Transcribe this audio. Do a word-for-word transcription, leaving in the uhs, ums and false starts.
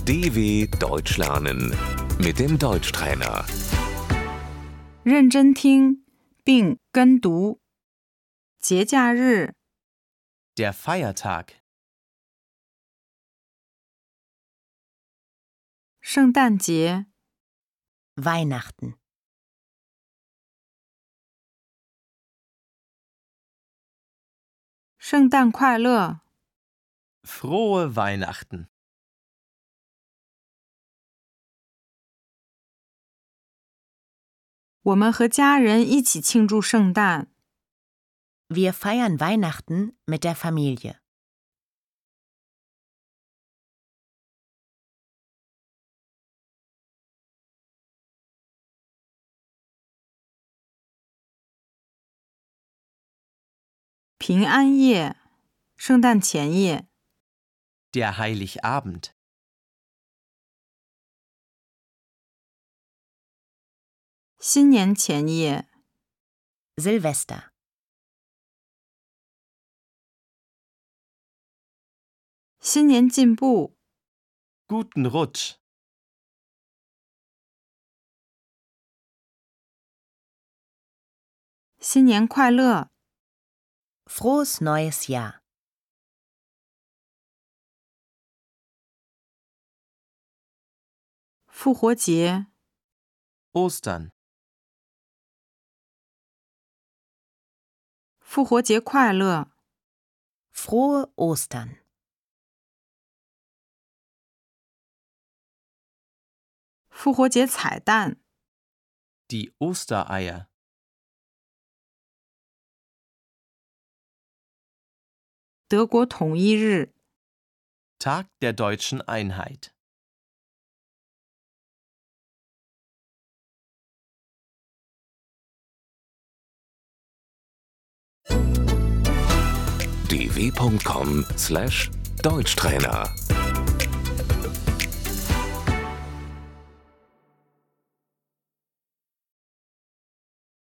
D W Deutsch lernen mit dem Deutschtrainer. 认真听并跟读。节假日， Der Feiertag. 圣诞节， Weihnachten. 圣诞快乐， Frohe Weihnachten. 我们和家人一起庆祝圣诞。 Wir feiern Weihnachten mit der Familie. 平安夜，圣诞前夜， Der Heiligabend. 新年前夜， Silvester. 新年进步， Guten Rutsch. 新年快乐， Frohes neues Jahr. 复活节， Ostern. 复活节快乐， Frohe Ostern. 复活节彩蛋， Die Ostereier. 德国统一日， Tag der deutschen Einheit. d w punkt com slash Deutschtrainer